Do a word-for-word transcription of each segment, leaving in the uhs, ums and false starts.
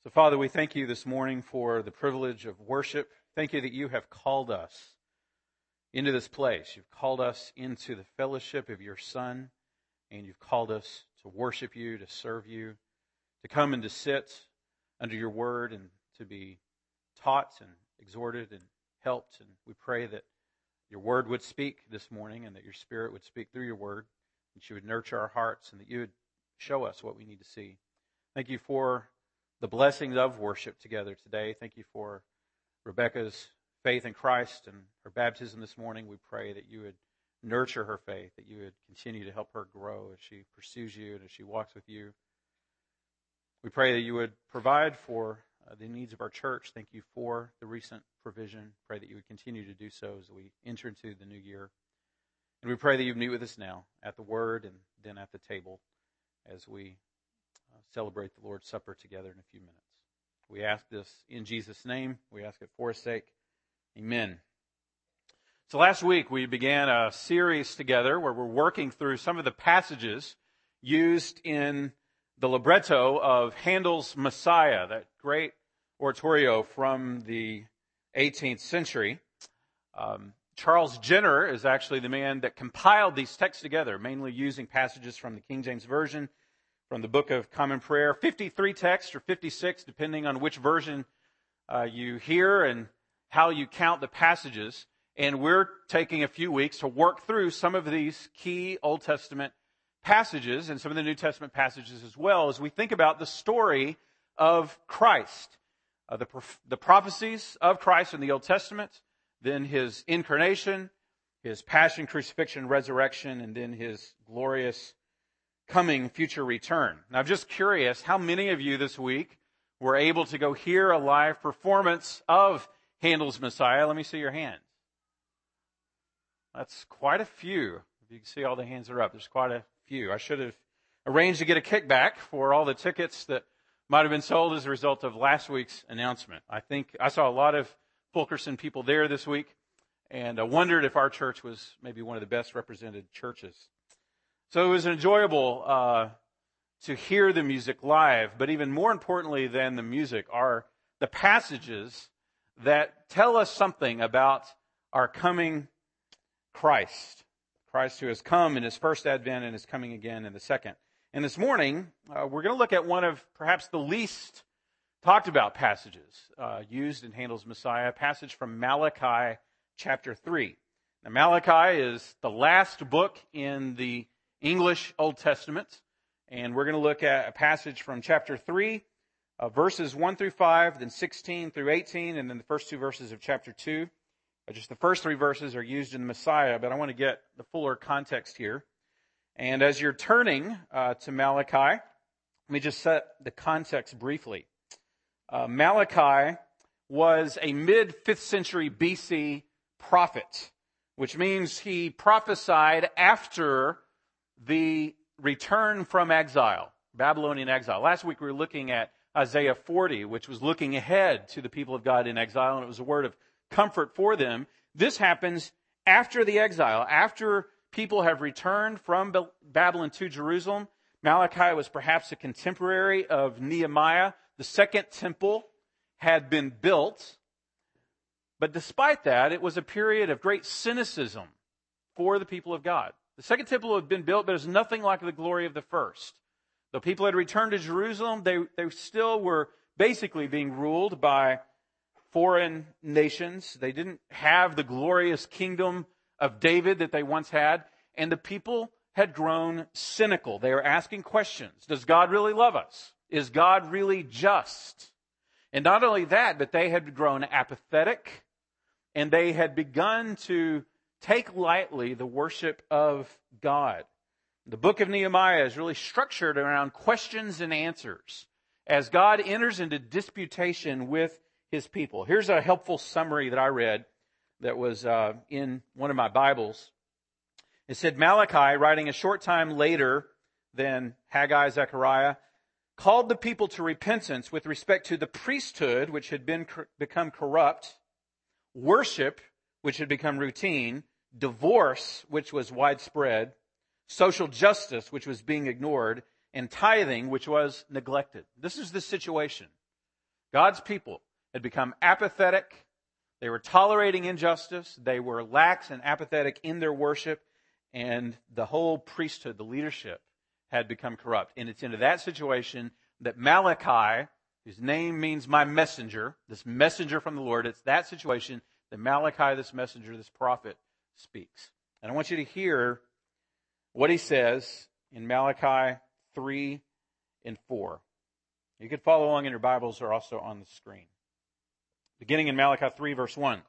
So, Father, we thank you this morning for the privilege of worship. Thank you that you have called us into this place. You've called us into the fellowship of your Son, and you've called us to worship you, to serve you, to come and to sit under your word and to be taught and exhorted and helped. And we pray that your word would speak this morning and that your Spirit would speak through your word, that you would nurture our hearts and that you would show us what we need to see. Thank you for the blessings of worship together today. Thank you for Rebecca's faith in Christ and her baptism this morning. We pray that you would nurture her faith, that you would continue to help her grow as she pursues you and as she walks with you. We pray that you would provide for uh, the needs of our church. Thank you for the recent provision. Pray that you would continue to do so as we enter into the new year. And we pray that you would meet with us now at the Word and then at the table as we uh, celebrate the Lord's Supper together in a few minutes. We ask this in Jesus' name. We ask it for his sake. Amen. So last week we began a series together where we're working through some of the passages used in the libretto of Handel's Messiah, that great oratorio from the eighteenth century. Um, Charles Jenner is actually the man that compiled these texts together, mainly using passages from the King James Version, from the Book of Common Prayer, fifty-three texts or fifty-six, depending on which version uh, you hear and how you count the passages. And we're taking a few weeks to work through some of these key Old Testament passages and some of the New Testament passages as well as we think about the story of Christ. Uh, the, the prophecies of Christ in the Old Testament, then his incarnation, his passion, crucifixion, resurrection, and then his glorious coming future return. Now, I'm just curious, how many of you this week were able to go hear a live performance of Handel's Messiah? Let me see your hands. That's quite a few. If you can see all the hands that are up, there's quite a few. I should have arranged to get a kickback for all the tickets that might have been sold as a result of last week's announcement. I think I saw a lot of Fulkerson people there this week, and I wondered if our church was maybe one of the best represented churches. So it was enjoyable uh, to hear the music live, but even more importantly than the music are the passages that tell us something about our coming Christ. Christ who has come in his first advent and is coming again in the second. And this morning, uh, we're going to look at one of perhaps the least talked about passages uh, used in Handel's Messiah, a passage from Malachi chapter three. Now, Malachi is the last book in the English Old Testament, and we're going to look at a passage from chapter three, uh, verses one through five, then sixteen through eighteen, and then the first two verses of chapter two. Uh, just the first three verses are used in the Messiah, but I want to get the fuller context here. And as you're turning uh, to Malachi, let me just set the context briefly. Uh, Malachi was a mid-fifth century B C prophet, which means he prophesied after the return from exile, Babylonian exile. Last week we were looking at Isaiah forty, which was looking ahead to the people of God in exile, and it was a word of comfort for them. This happens after the exile, after people have returned from Babylon to Jerusalem. Malachi was perhaps a contemporary of Nehemiah. The second temple had been built, but despite that, it was a period of great cynicism for the people of God. The second temple had been built, but it was nothing like the glory of the first. Though people had returned to Jerusalem, they, they still were basically being ruled by foreign nations. They didn't have the glorious kingdom of David that they once had, and the people had grown cynical. They were asking questions. Does God really love us? Is God really just? And not only that, but they had grown apathetic, and they had begun to take lightly the worship of God. The book of Nehemiah is really structured around questions and answers as God enters into disputation with his people. Here's a helpful summary that I read that was uh, in one of my Bibles. It said, Malachi, writing a short time later than Haggai, Zechariah, called the people to repentance with respect to the priesthood, which had been become corrupt, worship, which had become routine, divorce, which was widespread, social justice, which was being ignored, and tithing, which was neglected. This is the situation. God's people had become apathetic. They were tolerating injustice. They were lax and apathetic in their worship. And the whole priesthood, the leadership, had become corrupt. And it's into that situation that Malachi, whose name means my messenger, this messenger from the Lord, it's that situation that Malachi, this messenger, this prophet, speaks. And I want you to hear what he says in Malachi three and four. You could follow along in your Bibles or also on the screen. Beginning in Malachi three, verse one.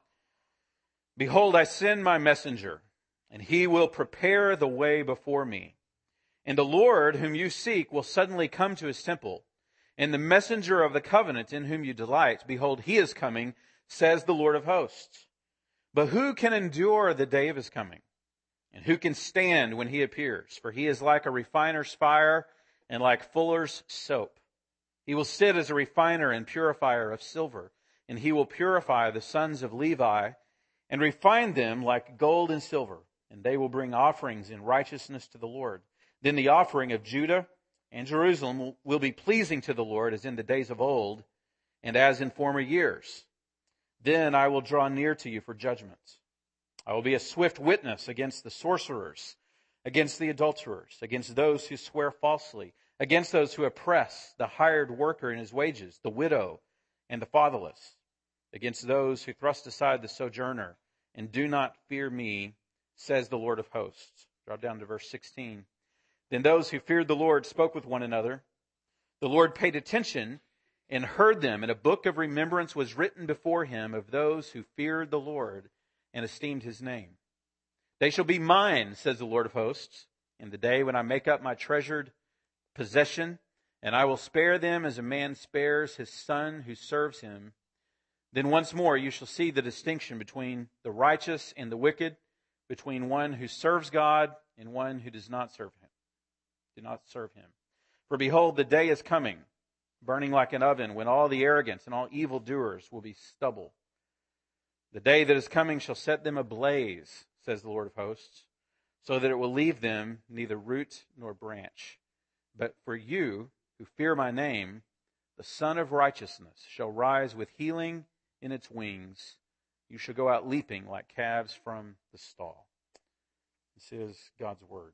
Behold, I send my messenger, and he will prepare the way before me. And the Lord whom you seek will suddenly come to his temple. And the messenger of the covenant in whom you delight, behold, he is coming, says the Lord of hosts. But who can endure the day of his coming? And who can stand when he appears? For he is like a refiner's fire and like fuller's soap. He will sit as a refiner and purifier of silver, and he will purify the sons of Levi and refine them like gold and silver, and they will bring offerings in righteousness to the Lord. Then the offering of Judah and Jerusalem will be pleasing to the Lord as in the days of old and as in former years. Then I will draw near to you for judgment. I will be a swift witness against the sorcerers, against the adulterers, against those who swear falsely, against those who oppress the hired worker in his wages, the widow and the fatherless, against those who thrust aside the sojourner and do not fear me, says the Lord of hosts. Drop down to verse sixteen. Then those who feared the Lord spoke with one another. The Lord paid attention and heard them, and a book of remembrance was written before him of those who feared the Lord and esteemed his name. They shall be mine, says the Lord of hosts, in the day when I make up my treasured possession, and I will spare them as a man spares his son who serves him. Then once more you shall see the distinction between the righteous and the wicked, between one who serves God and one who does not serve him. Do not serve him. For behold, the day is coming, burning like an oven, when all the arrogance and all evildoers will be stubble. The day that is coming shall set them ablaze, says the Lord of hosts, so that it will leave them neither root nor branch. But for you who fear my name, the Son of Righteousness shall rise with healing in its wings. You shall go out leaping like calves from the stall. This is God's word.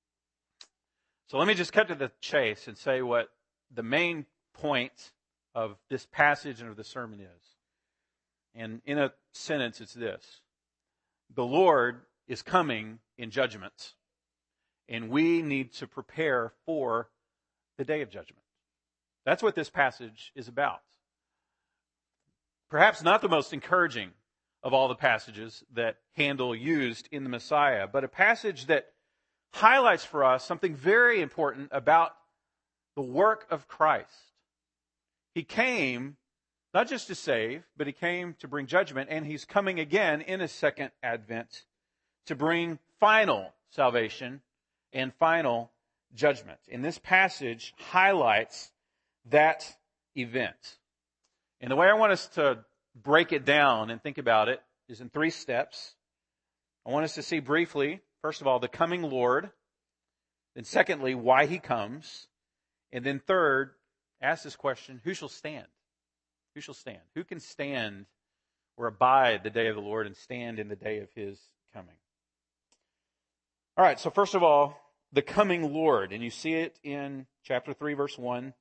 So let me just cut to the chase and say what the main point of this passage and of the sermon is. And in a sentence, it's this. The Lord is coming in judgment, and we need to prepare for the day of judgment. That's what this passage is about. Perhaps not the most encouraging of all the passages that Handel used in the Messiah, but a passage that highlights for us something very important about the work of Christ. He came not just to save, but he came to bring judgment, and he's coming again in his second advent to bring final salvation and final judgment. And this passage highlights that event. And the way I want us to break it down and think about it is in three steps. I want us to see briefly, first of all, the coming Lord. Then secondly, why he comes. And then third, ask this question, who shall stand? Who shall stand? Who can stand or abide the day of the Lord and stand in the day of his coming? All right, so first of all, the coming Lord. And you see it in chapter three, verse one.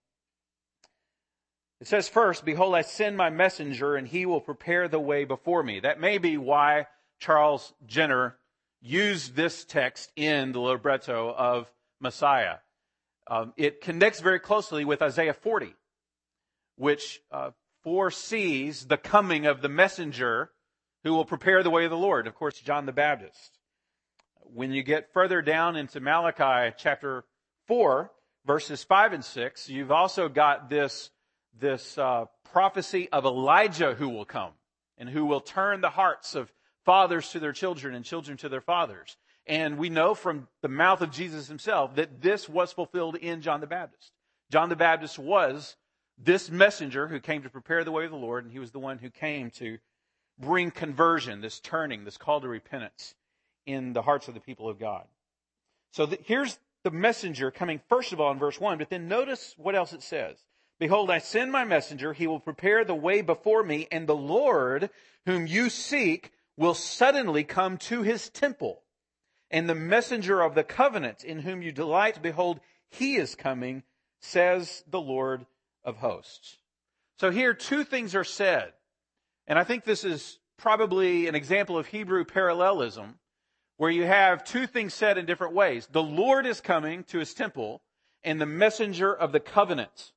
It says first, behold, I send my messenger, and he will prepare the way before me. That may be why Charles Jenner used this text in the libretto of Messiah. Um, it connects very closely with Isaiah forty, which uh, foresees the coming of the messenger who will prepare the way of the Lord. Of course, John the Baptist. When you get further down into Malachi chapter four, verses five and six, you've also got this, this uh, prophecy of Elijah who will come and who will turn the hearts of fathers to their children and children to their fathers. And we know from the mouth of Jesus himself that this was fulfilled in John the Baptist. John the Baptist was this messenger who came to prepare the way of the Lord, and he was the one who came to bring conversion, this turning, this call to repentance in the hearts of the people of God. So the, here's the messenger coming first of all in verse one, but then notice what else it says. Behold, I send my messenger. He will prepare the way before me, and the Lord whom you seek will suddenly come to his temple. And the messenger of the covenant in whom you delight, behold, he is coming, says the Lord of hosts. So here two things are said. And I think this is probably an example of Hebrew parallelism, where you have two things said in different ways. The Lord is coming to his temple, and the messenger of the covenant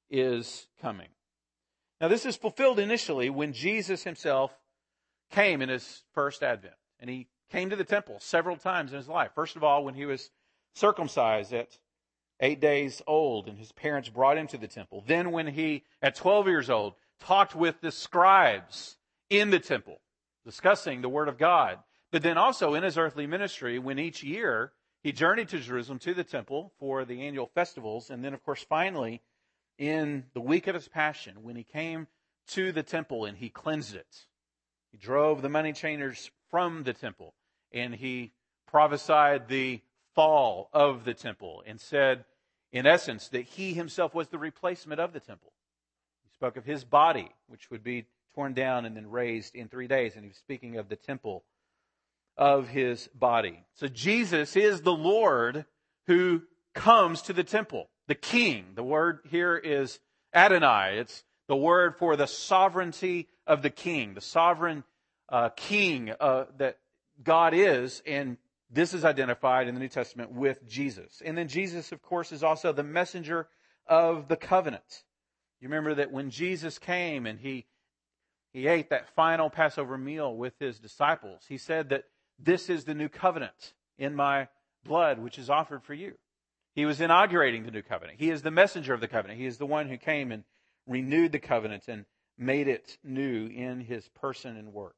is coming. Now this is fulfilled initially when Jesus himself came in his first advent. And he came to the temple several times in his life. First of all, when he was circumcised at eight days old and his parents brought him to the temple. Then when he, at twelve years old, talked with the scribes in the temple, discussing the word of God. But then also in his earthly ministry, when each year he journeyed to Jerusalem to the temple for the annual festivals. And then, of course, finally, in the week of his passion, when he came to the temple and he cleansed it. He drove the money changers from the temple, and he prophesied the fall of the temple and said, in essence, that he himself was the replacement of the temple. He spoke of his body, which would be torn down and then raised in three days, and he was speaking of the temple of his body. So Jesus is the Lord who comes to the temple, the King. The word here is Adonai. It's the word for the sovereignty of the King, the sovereign uh, King uh, that God is, and this is identified in the New Testament with Jesus. And then Jesus, of course, is also the messenger of the covenant. You remember that when Jesus came and he he ate that final Passover meal with his disciples, he said that this is the new covenant in my blood, which is offered for you. He was inaugurating the new covenant. He is the messenger of the covenant. He is the one who came and renewed the covenant and made it new in his person and work.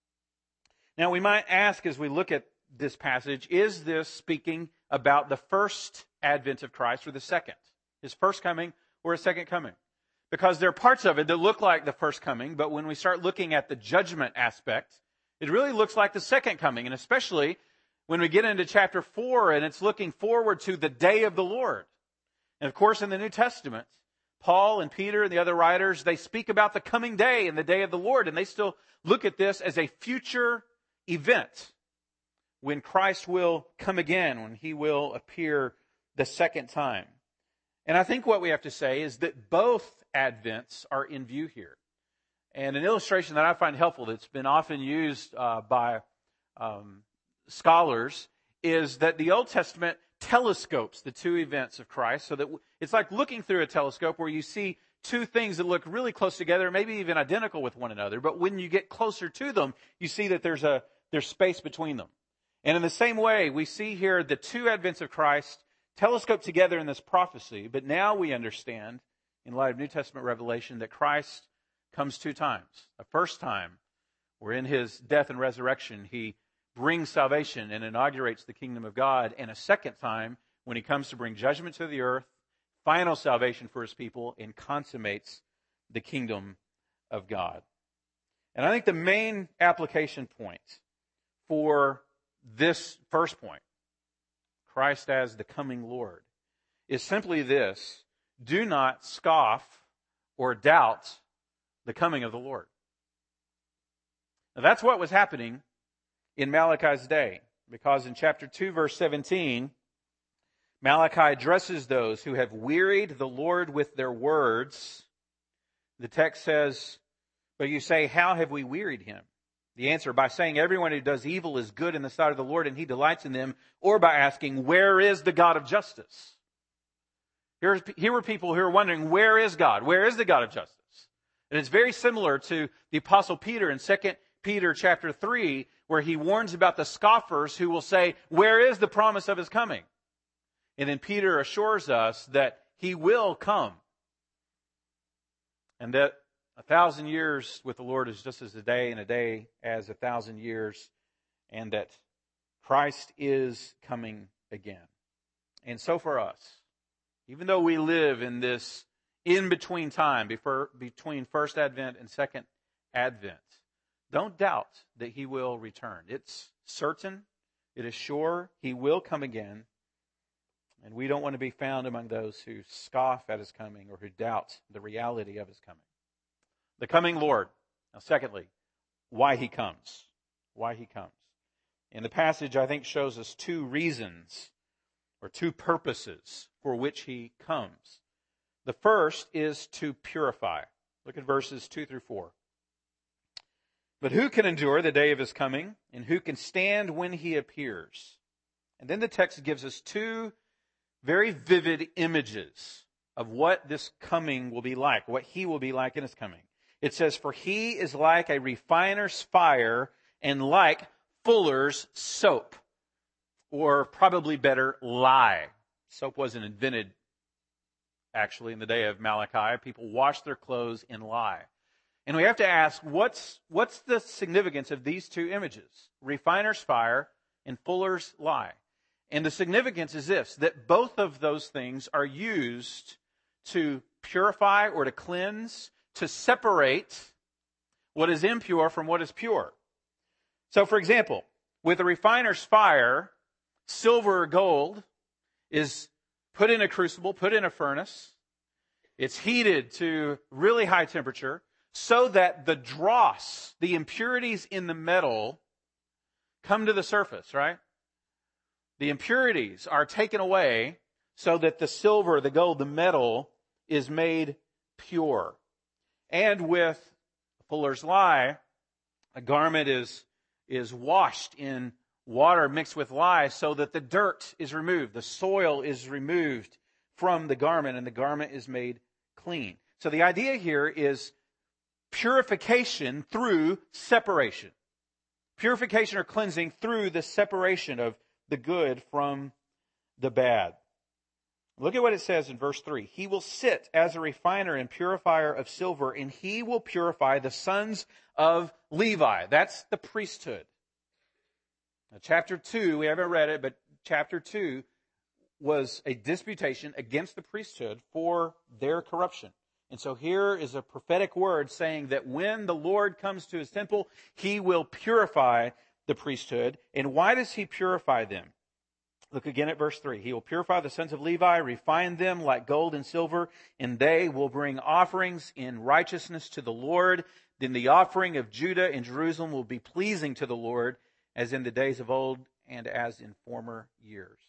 Now we might ask as we look at this passage, is this speaking about the first advent of Christ or the second? His first coming or his second coming? Because there are parts of it that look like the first coming, but when we start looking at the judgment aspect, it really looks like the second coming. And especially when we get into chapter four and it's looking forward to the day of the Lord. And of course in the New Testament, Paul and Peter and the other writers, they speak about the coming day and the day of the Lord, and they still look at this as a future event when Christ will come again, when he will appear the second time. And I think what we have to say is that both advents are in view here. And an illustration that I find helpful that's been often used uh, by um, scholars is that the Old Testament telescopes the two events of Christ so that it's like looking through a telescope where you see two things that look really close together, maybe even identical with one another. But when you get closer to them, you see that there's a there's space between them. And in the same way, we see here the two advents of Christ telescoped together in this prophecy. But now we understand, in light of New Testament revelation, that Christ comes two times. The first time, where in his death and resurrection, he brings salvation and inaugurates the kingdom of God. And a second time, when he comes to bring judgment to the earth, final salvation for his people, and consummates the kingdom of God. And I think the main application point for this first point, Christ as the coming Lord, is simply this: do not scoff or doubt the coming of the Lord. Now that's what was happening in Malachi's day, because in chapter two, verse seventeen, Malachi addresses those who have wearied the Lord with their words. The text says, but you say, how have we wearied him? The answer, by saying everyone who does evil is good in the sight of the Lord and he delights in them, or by asking, where is the God of justice? Here's, here were people who are wondering, where is God? Where is the God of justice? And it's very similar to the Apostle Peter in Second Peter chapter three, where he warns about the scoffers who will say, where is the promise of his coming? And then Peter assures us that he will come. And that a thousand years with the Lord is just as a day, and a day as a thousand years. And that Christ is coming again. And so for us, even though we live in this in-between time before, between first Advent and second Advent, don't doubt that he will return. It's certain, it is sure, he will come again. And we don't want to be found among those who scoff at his coming or who doubt the reality of his coming. The coming Lord. Now, secondly, why he comes. Why he comes. And the passage, I think, shows us two reasons or two purposes for which he comes. The first is to purify. Look at verses two through four. But who can endure the day of his coming, and who can stand when he appears? And then the text gives us two very vivid images of what this coming will be like, what he will be like in his coming. It says, for he is like a refiner's fire and like fuller's soap. Or probably better, lye. Soap wasn't invented, actually, in the day of Malachi. People washed their clothes in lye. And we have to ask, what's, what's the significance of these two images? Refiner's fire and fuller's lye. And the significance is this, that both of those things are used to purify or to cleanse, to separate what is impure from what is pure. So, for example, with a refiner's fire, silver or gold is put in a crucible, put in a furnace. It's heated to really high temperature so that the dross, the impurities in the metal, come to the surface, right? The impurities are taken away so that the silver, the gold, the metal is made pure. And with fuller's lye, a garment is, is washed in water mixed with lye so that the dirt is removed, the soil is removed from the garment, and the garment is made clean. So the idea here is purification through separation. Purification or cleansing through the separation of the good from the bad. Look at what it says in verse three. He will sit as a refiner and purifier of silver, and he will purify the sons of Levi. That's the priesthood. Now, chapter two, we haven't read it, but chapter two was a disputation against the priesthood for their corruption. And so here is a prophetic word saying that when the Lord comes to his temple, he will purify the priesthood. And why does he purify them? Look again at verse three. He will purify the sons of Levi, refine them like gold and silver, and they will bring offerings in righteousness to the Lord. Then the offering of Judah and Jerusalem will be pleasing to the Lord, as in the days of old and as in former years.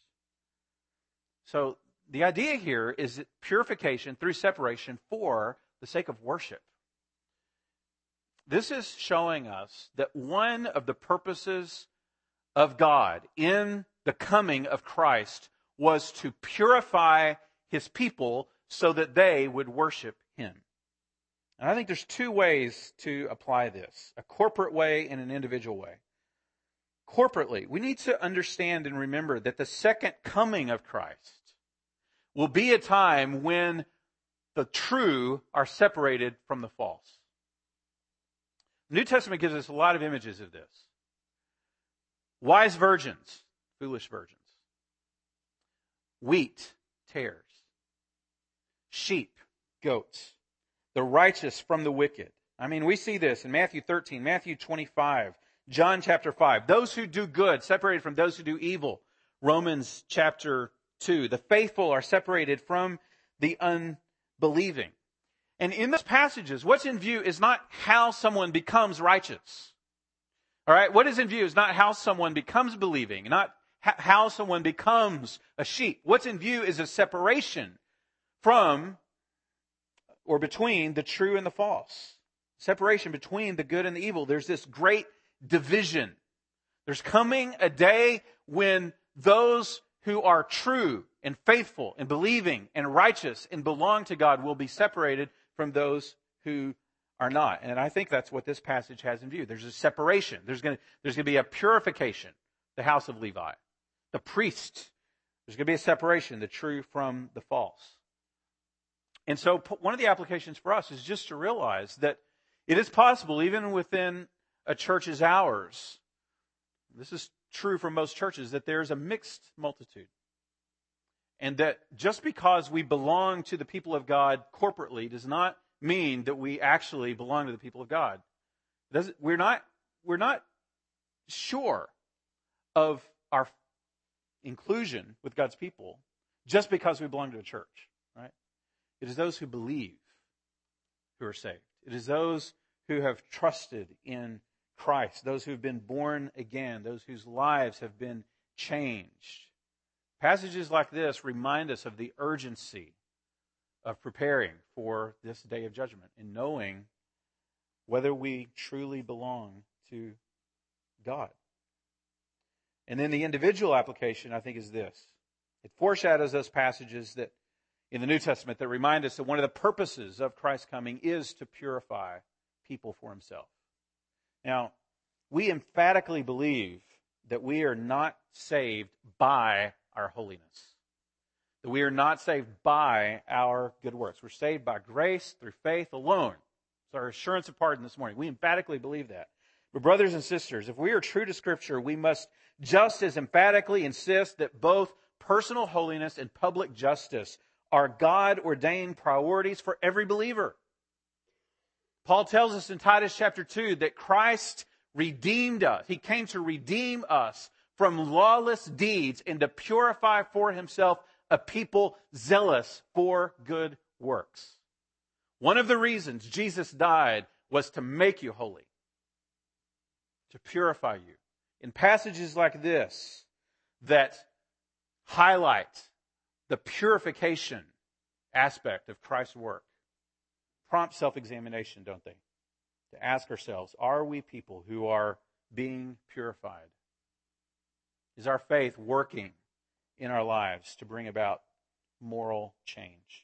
So the idea here is purification through separation for the sake of worship. This is showing us that one of the purposes of God in the coming of Christ was to purify his people so that they would worship him. And I think there's two ways to apply this, a corporate way and an individual way. Corporately, we need to understand and remember that the second coming of Christ will be a time when the true are separated from the false. The New Testament gives us a lot of images of this. Wise virgins, foolish virgins. Wheat, tares. Sheep, goats. The righteous from the wicked. I mean, we see this in Matthew thirteen, Matthew twenty-five, John chapter five. Those who do good separated from those who do evil. Romans chapter two. The faithful are separated from the unbelieving. And in those passages, what's in view is not how someone becomes righteous. All right? What is in view is not how someone becomes believing, not how someone becomes a sheep. What's in view is a separation from or between the true and the false. Separation between the good and the evil. There's this great division. There's coming a day when those who are true and faithful and believing and righteous and belong to God will be separated from those who are not. And I think that's what this passage has in view. There's a separation. There's going to, there's going to be a purification. The house of Levi. The priest. There's going to be a separation, the true from the false. And so one of the applications for us is just to realize that it is possible, even within a church as ours, this is true for most churches, that there's a mixed multitude. And that just because we belong to the people of God corporately does not mean that we actually belong to the people of God. Does it, we're not, we're not sure of our inclusion with God's people just because we belong to a church, right? It is those who believe who are saved. It is those who have trusted in Christ, those who have been born again, those whose lives have been changed. Passages like this remind us of the urgency of preparing for this day of judgment and knowing whether we truly belong to God. And then the individual application, I think, is this. It foreshadows those passages that in the New Testament that remind us that one of the purposes of Christ's coming is to purify people for himself. Now, we emphatically believe that we are not saved by our holiness. That we are not saved by our good works. We're saved by grace through faith alone. It's our assurance of pardon this morning. We emphatically believe that. But brothers and sisters, if we are true to Scripture, we must just as emphatically insist that both personal holiness and public justice are God-ordained priorities for every believer. Paul tells us in Titus chapter two that Christ redeemed us. He came to redeem us from lawless deeds and to purify for himself a people zealous for good works. One of the reasons Jesus died was to make you holy, to purify you. In passages like this that highlight the purification aspect of Christ's work, prompt self-examination, don't they? To ask ourselves, are we people who are being purified? Is our faith working in our lives to bring about moral change?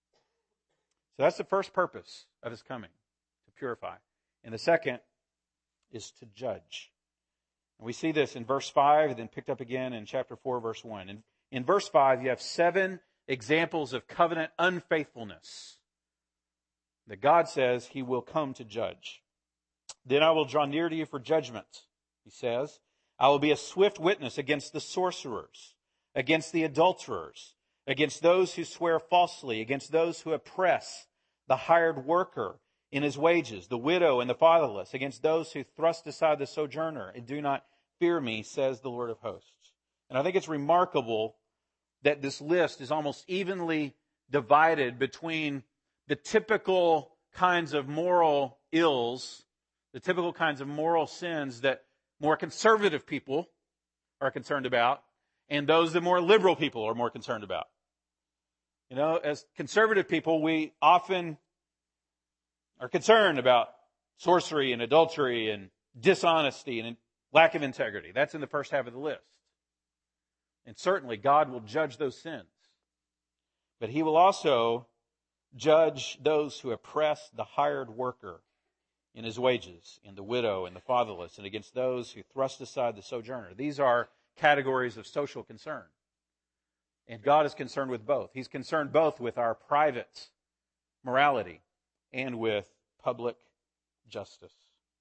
So that's the first purpose of his coming, to purify. And the second is to judge. And we see this in verse five, and then picked up again in chapter four, verse one. And in verse five, you have seven examples of covenant unfaithfulness that God says he will come to judge. Then I will draw near to you for judgment, he says. I will be a swift witness against the sorcerers, against the adulterers, against those who swear falsely, against those who oppress the hired worker in his wages, the widow and the fatherless, against those who thrust aside the sojourner and do not fear me, says the Lord of hosts. And I think it's remarkable that this list is almost evenly divided between the typical kinds of moral ills, the typical kinds of moral sins that more conservative people are concerned about, and those that more liberal people are more concerned about. You know, as conservative people, we often are concerned about sorcery and adultery and dishonesty and lack of integrity. That's in the first half of the list. And certainly God will judge those sins. But he will also judge those who oppress the hired worker in his wages, and the widow and the fatherless, and against those who thrust aside the sojourner. These are categories of social concern. And God is concerned with both. He's concerned both with our private morality and with public justice.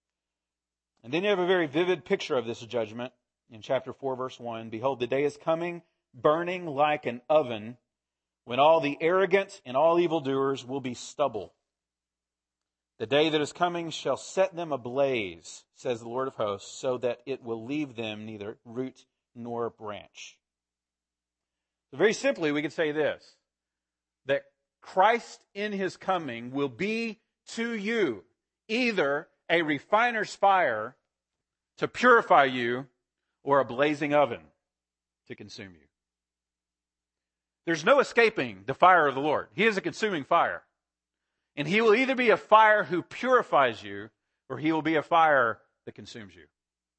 And then you have a very vivid picture of this judgment in chapter four, verse one. Behold, the day is coming, burning like an oven, when all the arrogant and all evildoers will be stubble. The day that is coming shall set them ablaze, says the Lord of hosts, so that it will leave them neither root nor branch. So very simply, we could say this, that Christ in his coming will be to you either a refiner's fire to purify you or a blazing oven to consume you. There's no escaping the fire of the Lord. He is a consuming fire. And he will either be a fire who purifies you, or he will be a fire that consumes you.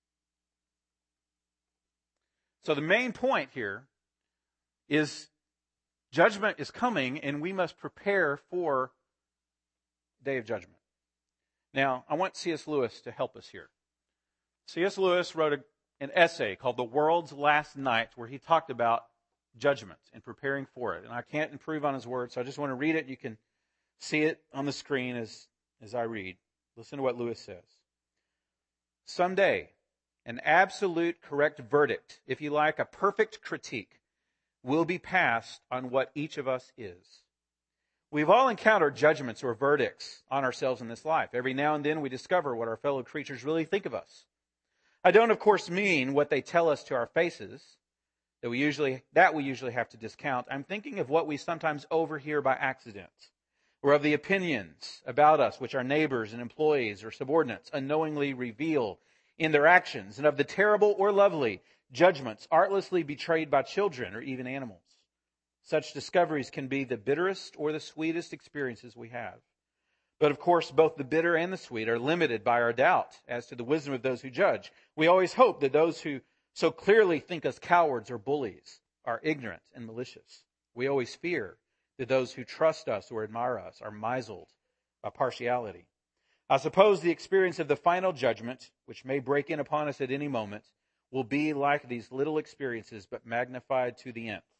So the main point here is judgment is coming, and we must prepare for the day of judgment. Now, I want C S Lewis to help us here. C S Lewis wrote a, an essay called The World's Last Night, where he talked about judgment and preparing for it. And I can't improve on his words, so I just want to read it. You can see it on the screen as, as I read. Listen to what Lewis says. Someday, an absolute correct verdict, if you like, a perfect critique, will be passed on what each of us is. We've all encountered judgments or verdicts on ourselves in this life. Every now and then we discover what our fellow creatures really think of us. I don't, of course, mean what they tell us to our faces, that we usually that we usually have to discount. I'm thinking of what we sometimes overhear by accident, or of the opinions about us which our neighbors and employees or subordinates unknowingly reveal in their actions, and of the terrible or lovely judgments artlessly betrayed by children or even animals. Such discoveries can be the bitterest or the sweetest experiences we have. But of course, both the bitter and the sweet are limited by our doubt as to the wisdom of those who judge. We always hope that those who so clearly think us cowards or bullies are ignorant and malicious. We always fear that those who trust us or admire us are misled by partiality. I suppose the experience of the final judgment, which may break in upon us at any moment, will be like these little experiences, but magnified to the nth.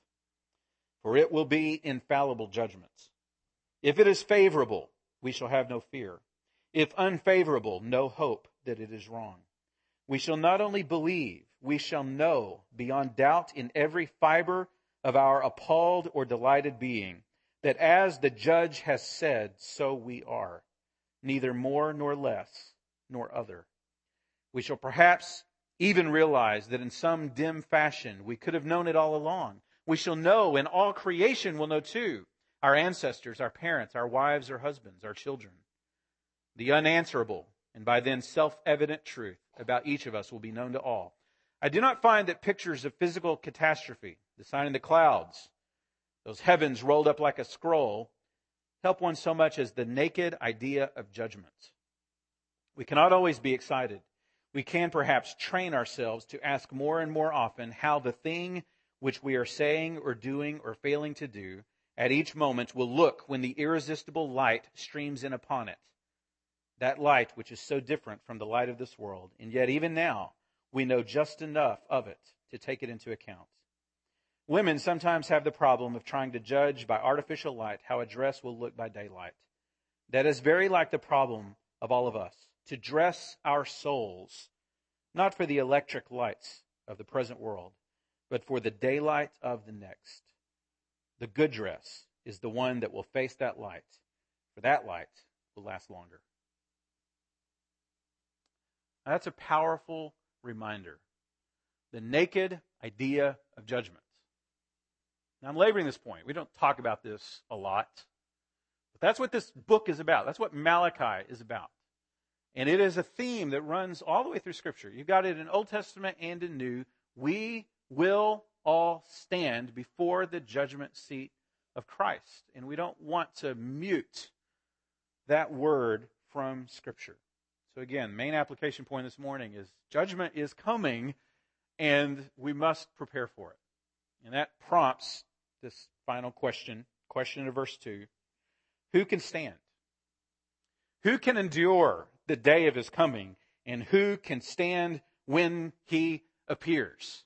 For it will be infallible judgments. If it is favorable, we shall have no fear. If unfavorable, no hope that it is wrong. We shall not only believe, we shall know beyond doubt in every fiber of our appalled or delighted being that as the judge has said, so we are, neither more nor less, nor other. We shall perhaps even realize that in some dim fashion we could have known it all along. We shall know, and all creation will know too, our ancestors, our parents, our wives or husbands, our children. The unanswerable, and by then self-evident truth about each of us will be known to all. I do not find that pictures of physical catastrophe, the sign in the clouds, those heavens rolled up like a scroll, help one so much as the naked idea of judgment. We cannot always be excited. We can perhaps train ourselves to ask more and more often how the thing which we are saying or doing or failing to do at each moment will look when the irresistible light streams in upon it. That light which is so different from the light of this world, and yet even now we know just enough of it to take it into account. Women sometimes have the problem of trying to judge by artificial light how a dress will look by daylight. That is very like the problem of all of us, to dress our souls, not for the electric lights of the present world, but for the daylight of the next. The good dress is the one that will face that light, for that light will last longer. Now, that's a powerful reminder. The naked idea of judgment. Now, I'm laboring this point. We don't talk about this a lot. But that's what this book is about. That's what Malachi is about. And it is a theme that runs all the way through Scripture. You've got it in Old Testament and in New. We will all stand before the judgment seat of Christ. And we don't want to mute that word from Scripture. So again, main application point this morning is judgment is coming and we must prepare for it. And that prompts this final question, question of verse two. Who can stand? Who can endure the day of his coming? And who can stand when he appears?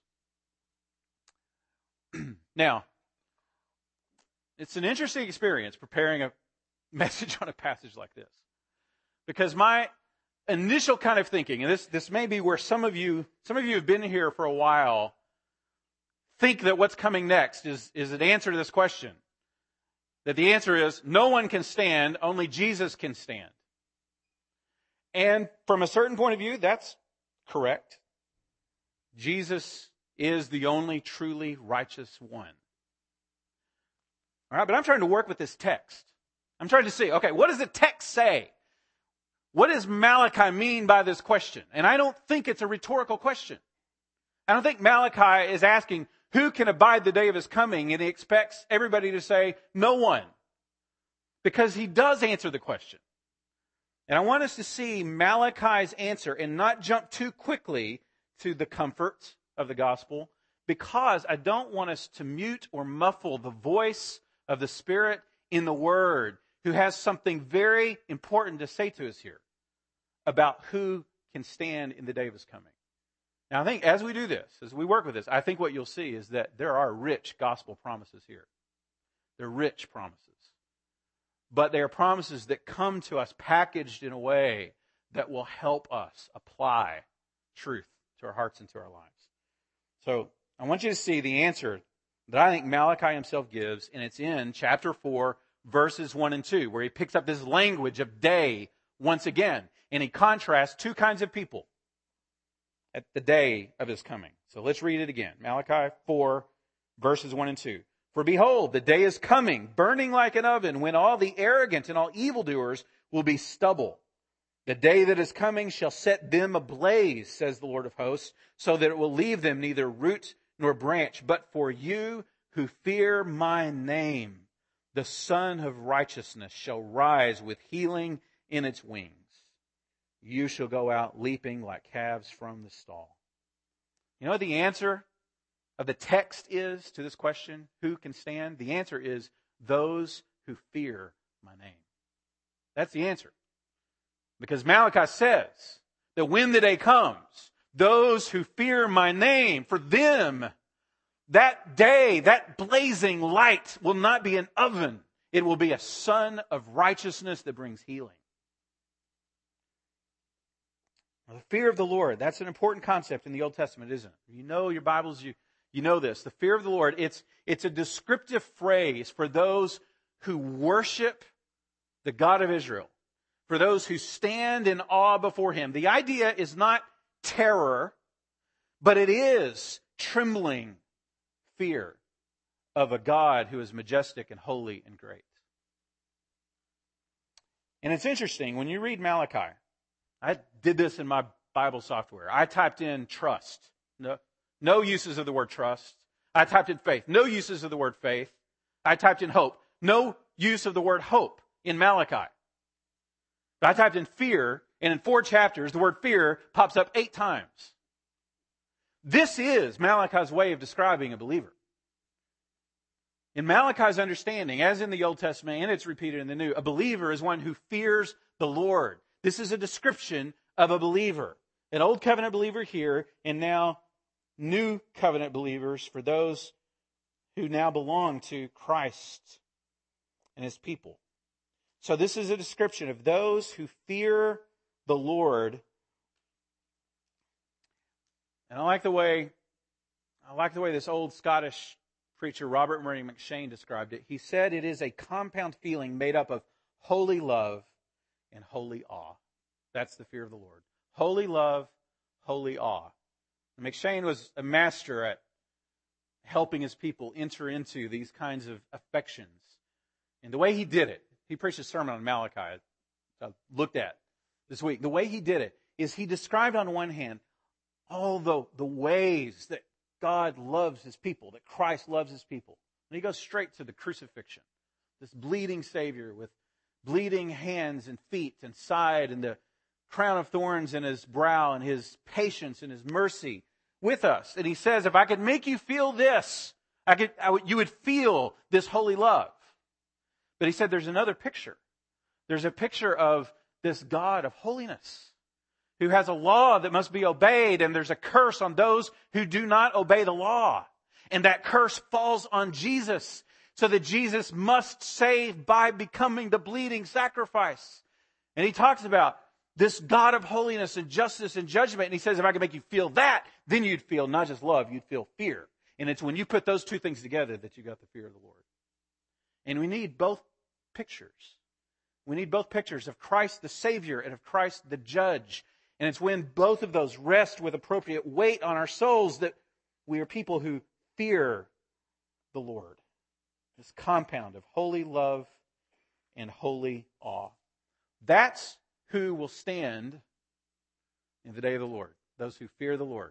Now, it's an interesting experience preparing a message on a passage like this. Because my initial kind of thinking, and this, this may be where some of you, some of you have been here for a while, think that what's coming next is, is an answer to this question. That the answer is, no one can stand, only Jesus can stand. And from a certain point of view, that's correct. Jesus is the only truly righteous one. All right, but I'm trying to work with this text. I'm trying to see, okay, what does the text say? What does Malachi mean by this question? And I don't think it's a rhetorical question. I don't think Malachi is asking, who can abide the day of his coming? And he expects everybody to say, no one. Because he does answer the question. And I want us to see Malachi's answer and not jump too quickly to the comfort of the gospel, because I don't want us to mute or muffle the voice of the Spirit in the Word, who has something very important to say to us here about who can stand in the day of his coming. Now, I think as we do this, as we work with this, I think what you'll see is that there are rich gospel promises here. They're rich promises. But they are promises that come to us packaged in a way that will help us apply truth to our hearts and to our lives. So I want you to see the answer that I think Malachi himself gives, and it's in chapter four, verses one and two, where he picks up this language of day once again, and he contrasts two kinds of people at the day of his coming. So let's read it again. Malachi four, verses one and two. For behold, the day is coming, burning like an oven, when all the arrogant and all evildoers will be stubble. The day that is coming shall set them ablaze, says the Lord of hosts, so that it will leave them neither root nor branch. But for you who fear my name, the Son of Righteousness shall rise with healing in its wings. You shall go out leaping like calves from the stall. You know what the answer of the text is to this question, who can stand? The answer is those who fear my name. That's the answer. Because Malachi says that when the day comes, those who fear my name, for them, that day, that blazing light will not be an oven. It will be a sun of righteousness that brings healing. The fear of the Lord, that's an important concept in the Old Testament, isn't it? You know your Bibles, you, you know this. The fear of the Lord, it's, it's a descriptive phrase for those who worship the God of Israel, for those who stand in awe before Him. The idea is not terror, but it is trembling fear of a God who is majestic and holy and great. And it's interesting, when you read Malachi, I did this in my Bible software. I typed in trust. No, no uses of the word trust. I typed in faith. No uses of the word faith. I typed in hope. No use of the word hope in Malachi. But I typed in fear, and in four chapters, the word fear pops up eight times. This is Malachi's way of describing a believer. In Malachi's understanding, as in the Old Testament, and it's repeated in the New, a believer is one who fears the Lord. This is a description of a believer. An Old Covenant believer here, and now New Covenant believers for those who now belong to Christ and His people. So this is a description of those who fear the Lord. And I like the way, I like the way this old Scottish preacher Robert Murray McShane described it. He said it is a compound feeling made up of holy love and holy awe. That's the fear of the Lord. Holy love, holy awe. And McShane was a master at helping his people enter into these kinds of affections. And the way he did it, he preached a sermon on Malachi I looked at this week. The way he did it is he described on one hand all the, the ways that God loves His people, that Christ loves His people. And he goes straight to the crucifixion. This bleeding Savior with bleeding hands and feet and side and the crown of thorns in His brow and His patience and His mercy with us. And he says, if I could make you feel this, I could, I would, you would feel this holy love. But he said there's another picture. There's a picture of this God of holiness who has a law that must be obeyed, and there's a curse on those who do not obey the law. And that curse falls on Jesus, so that Jesus must save by becoming the bleeding sacrifice. And he talks about this God of holiness and justice and judgment. And he says, if I can make you feel that, then you'd feel not just love, you'd feel fear. And it's when you put those two things together that you got the fear of the Lord. And we need both pictures. We need both pictures of Christ the Savior and of Christ the Judge. And it's when both of those rest with appropriate weight on our souls that we are people who fear the Lord. This compound of holy love and holy awe. That's who will stand in the day of the Lord. Those who fear the Lord.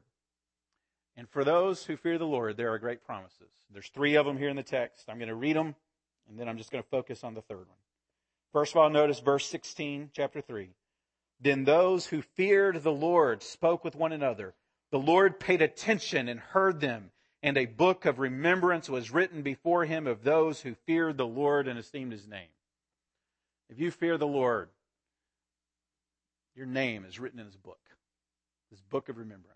And for those who fear the Lord, there are great promises. There's three of them here in the text. I'm going to read them, and then I'm just going to focus on the third one. First of all, notice verse sixteen, chapter three. Then those who feared the Lord spoke with one another. The Lord paid attention and heard them, and a book of remembrance was written before Him of those who feared the Lord and esteemed His name. If you fear the Lord, your name is written in His book, this book of remembrance.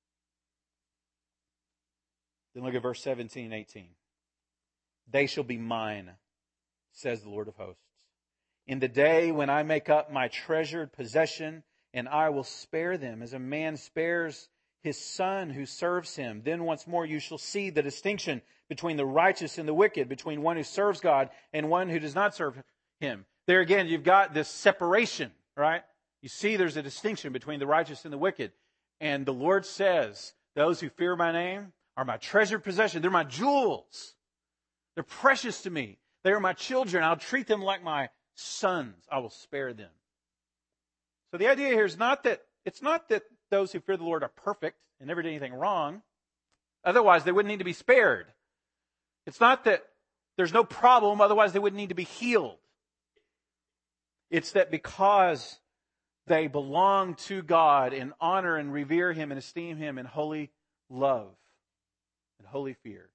Then look at verse seventeen and eighteen. They shall be mine, says the Lord of hosts, in the day when I make up my treasured possession, and I will spare them as a man spares his son who serves him. Then once more you shall see the distinction between the righteous and the wicked, between one who serves God and one who does not serve Him. There again, you've got this separation, right? You see there's a distinction between the righteous and the wicked. And the Lord says Those who fear my name are my treasured possession. They're my jewels. They're precious to me. They are my children. I'll treat them like my sons. I will spare them. So the idea here is not that, it's not that those who fear the Lord are perfect and never did anything wrong. Otherwise, they wouldn't need to be spared. It's not that there's no problem. Otherwise, they wouldn't need to be healed. It's that because they belong to God and honor and revere Him and esteem Him in holy love and holy fear,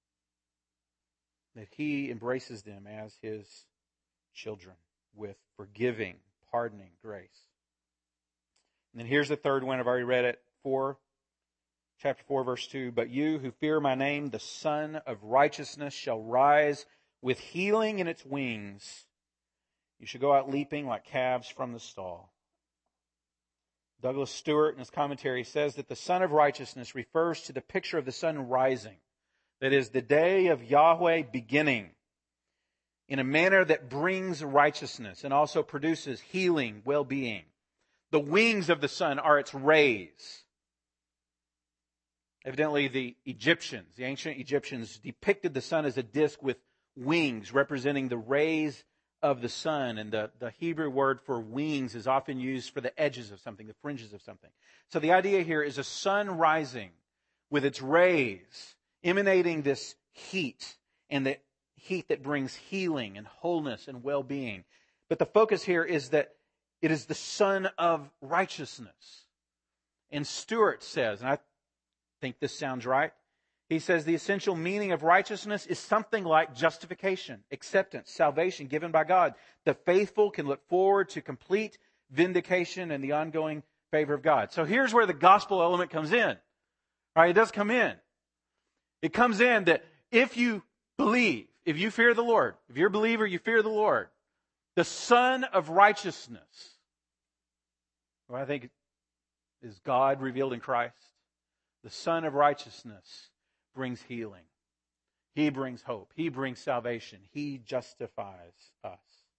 that He embraces them as His children with forgiving, pardoning grace. And then here's the third one. I've already read it. Four, chapter four, verse two. But you who fear my name, the Son of Righteousness shall rise with healing in its wings. You shall go out leaping like calves from the stall. Douglas Stewart in his commentary says that the Son of Righteousness refers to the picture of the sun rising. That is, the day of Yahweh beginning in a manner that brings righteousness and also produces healing, well-being. The wings of the sun are its rays. Evidently, the Egyptians, the ancient Egyptians, depicted the sun as a disk with wings representing the rays of the sun. And the, the Hebrew word for wings is often used for the edges of something, the fringes of something. So the idea here is a sun rising with its rays, emanating this heat, and the heat that brings healing and wholeness and well-being. But the focus here is that it is the Son of Righteousness. And Stewart says, and I think this sounds right, he says the essential meaning of righteousness is something like justification, acceptance, salvation given by God. The faithful can look forward to complete vindication and the ongoing favor of God. So here's where the gospel element comes in. All right, it does come in. It comes in that if you believe, if you fear the Lord, if you're a believer, you fear the Lord, the Son of Righteousness, who I think is God revealed in Christ, the Son of Righteousness brings healing. He brings hope. He brings salvation. He justifies us.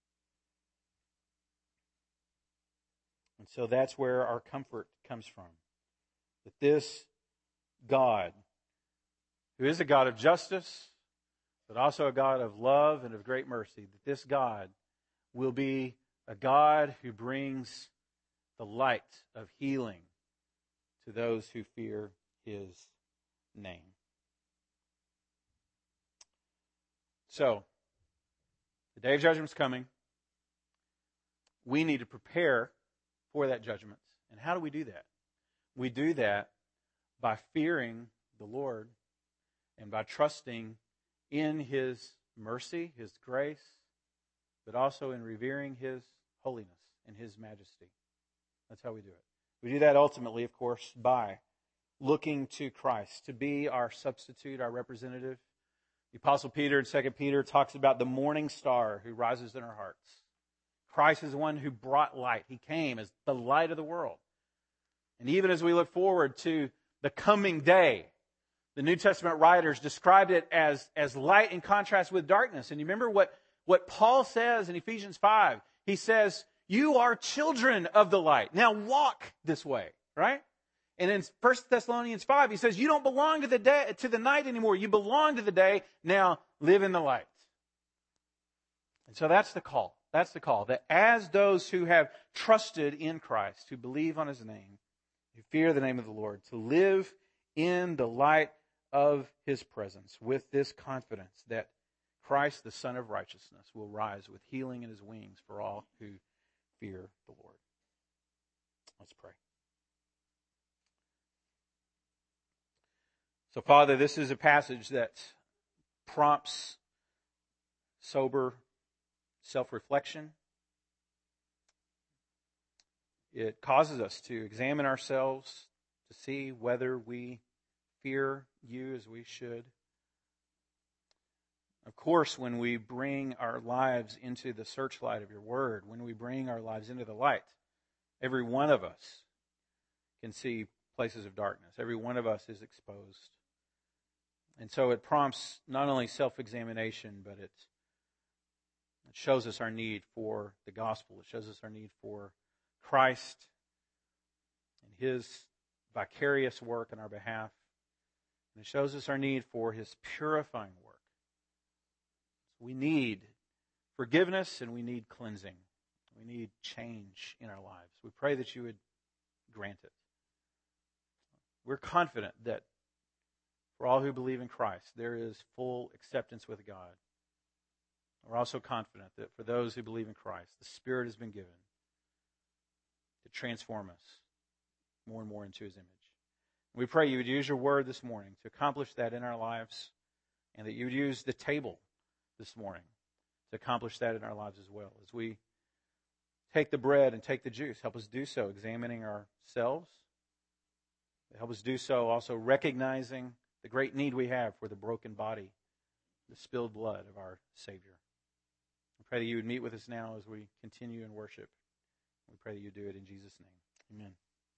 And so that's where our comfort comes from. That this God, who is a God of justice, but also a God of love and of great mercy, that this God will be a God who brings the light of healing to those who fear His name. So, the day of judgment is coming. We need to prepare for that judgment. And how do we do that? We do that by fearing the Lord and by trusting in His mercy, His grace, but also in revering His holiness and His majesty. That's how we do it. We do that ultimately, of course, by looking to Christ to be our substitute, our representative. The Apostle Peter in Second Peter talks about the morning star who rises in our hearts. Christ is the one who brought light. He came as the light of the world. And even as we look forward to the coming day, the New Testament writers described it as, as light in contrast with darkness. And you remember what, what Paul says in Ephesians five? He says, you are children of the light. Now walk this way, right? And in First Thessalonians five, he says, you don't belong to the day, to the night anymore. You belong to the day. Now live in the light. And so that's the call. That's the call. That as those who have trusted in Christ, who believe on His name, who fear the name of the Lord, to live in the light of His presence with this confidence that Christ, the Son of Righteousness, will rise with healing in His wings for all who fear the Lord. Let's pray. So, Father, this is a passage that prompts sober self-reflection. It causes us to examine ourselves, to see whether we fear You as we should. Of course, when we bring our lives into the searchlight of Your Word, when we bring our lives into the light, every one of us can see places of darkness. Every one of us is exposed. And so it prompts not only self-examination, but it, it shows us our need for the gospel. It shows us our need for Christ and His vicarious work on our behalf. And it shows us our need for His purifying work. We need forgiveness and we need cleansing. We need change in our lives. We pray that you would grant it. We're confident that for all who believe in Christ, there is full acceptance with God. We're also confident that for those who believe in Christ, the Spirit has been given to transform us more and more into His image. We pray you would use your word this morning to accomplish that in our lives, and that you would use the table this morning to accomplish that in our lives as well. As we take the bread and take the juice, help us do so examining ourselves. Help us do so also recognizing the great need we have for the broken body, the spilled blood of our Savior. We pray that you would meet with us now as we continue in worship. We pray that you do it in Jesus' name. Amen.